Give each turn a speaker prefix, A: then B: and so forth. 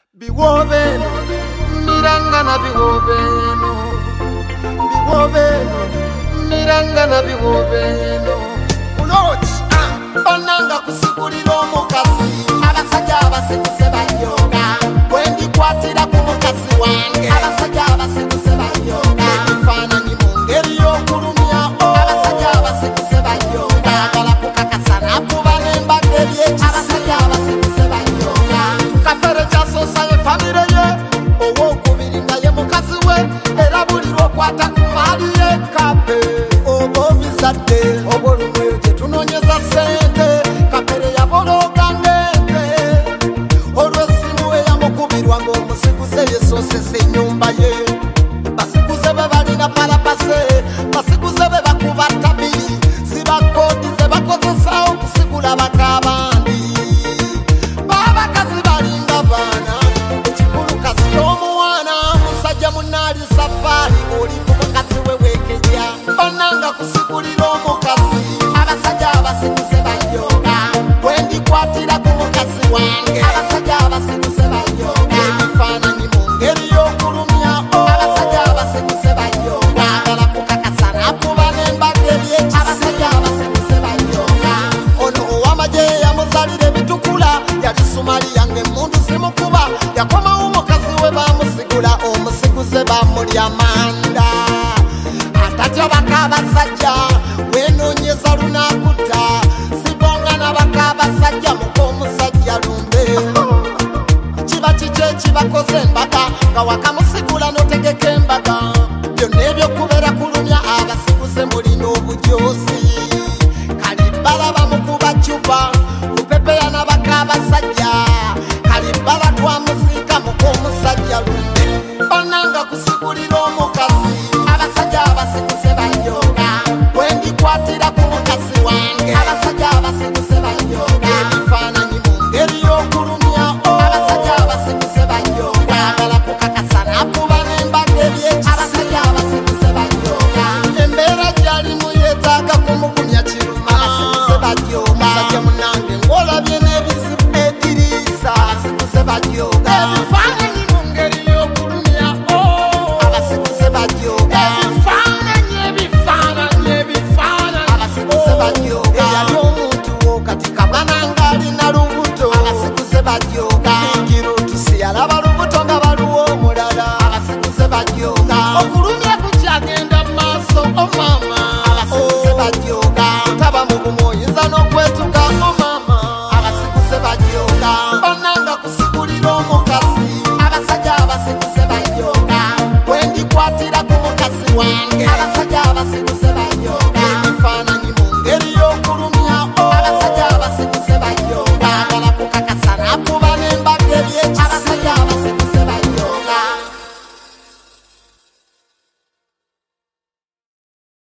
A: Biwobeno, nirangana biwobeno. Biwobeno, nirangana biwobeno. Kulochi, bananga kusigulira omukazi. Abasajja abasiguse banyoga. Bwendi kwatira ku mukazi wange. Abasajja abasiguse banyoga. Ebifaananyi mu ngeri y'okulumya. Abasajja abasiguse banyoga. Agala kukakasana kuba n'embadde by'ekisi. Abasajja abasiguse banyoga. Kapere kyasoosa ye famire ye. Ow'okubiri naye mukazi we. Era buli lw'okwata ku maali ye. Kape oba obizadde. Obw'olumweyo gye tunoonyeza ssente. Kapere yabologa ng'ente. Olw'essimu eyamukubirwa ng'omusiguze yesoosesa ennyumba ye. Basiguze be balina palapase. Basiguze be bakuba ttabiri. Zibakoodi ze bakozesa okusigula bakabandi. Babakazi balinga baana. Ekikulu kasita omuwana. Musajja munaali safaari. Oli ku mukazi we weekejja. Bananga kusigulira omukazi. Abasajja abasiguse banyoga. Bwendi kwatira ku mukazi wange. Abasajja abasiguse banyoga. Ebifaananyi mu ngeri y'okulumya. Abasajja abasiguse banyoga. Agala kukakasana kuba n'embadde by'ekisi. Abasajja abasiguse banyoga. Ono ow'amagye yamuzalira ebitukula. Yali Sumaliya ng'emmundu zimukuba. Yakomawo omukazi we bamusigula. Omusiguze bamulya manda. Atatya bakabasajja. Wenoonyeza lunakutta. Sibonga n'abakabasajja muko omusajja lumbe. Kiba kiki ekibakoze embaga nga wakamusigula n'otegeka embaga. Byonna ebyokubeera kulumya abasiguze mulina obujoozi. Kalibbala bamukuba cupa. Lupepeya n'abakabasajja. Kalibbala twamuziika muko omusajja lumbe. Bananga kusigulira omukazi. Abasajja abasiguse banyoga. Bwendi kwatira ku mukazi wange. Abasajja abasiguse banyoga. Ebifaananyi mu ngeri y'okulumya. Abasajja abasiguse banyoga. Agala kukakasana kuba n'embadde by'ekisi. Abasajja abasiguse banyoga. Embeera gy'alimu yeetaaga kumugumya kiruma. Abasiguse banyoga. Musajja munnange ng'olabye n'ebizibu ediriisa. Abasiguse banyoga. Ebifaananyi mu ngeri y'okulumya. Abasiguse banyoga. Abasiguse banyoga. Eyali omuntu wo kati kabwana ng'alina lubuto. Abasiguse banyoga. Fikiruutusi yalaba lubuto nga baluwa omulala. Abasiguse banyoga. Okulumya kukyagenda mu maaso omama. Abasiguse banyoga. Taba mu bumu oyinza n'okwetuga omama. Abasiguse banyoga. Bananga kusigulira omukazi. Abasajja abasiguse banyoga. Bwendi kwatira ku mukazi wange. Abasajja abasiguse